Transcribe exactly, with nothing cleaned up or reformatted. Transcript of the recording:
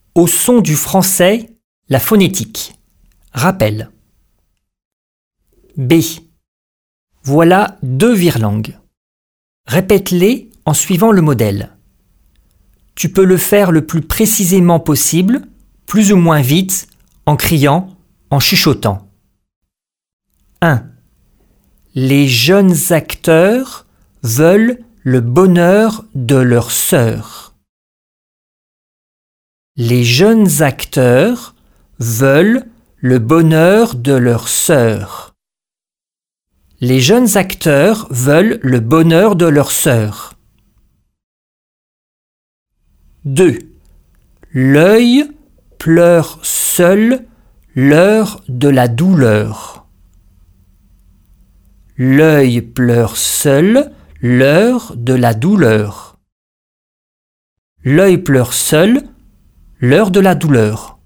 Au son du français, la phonétique. Rappel. B. Voilà deux virelangues. Répète-les en suivant le modèle. Tu peux le faire le plus précisément possible, plus ou moins vite, en criant, en chuchotant. un. Les jeunes acteurs veulent le bonheur de leur sœur. Les jeunes acteurs veulent le bonheur de leur sœur. Les jeunes acteurs veulent le bonheur de leur sœur. deux. L'œil pleure seul l'heure de la douleur. L'œil pleure seul l'heure de la douleur. L'œil pleure seul l'heure de la douleur.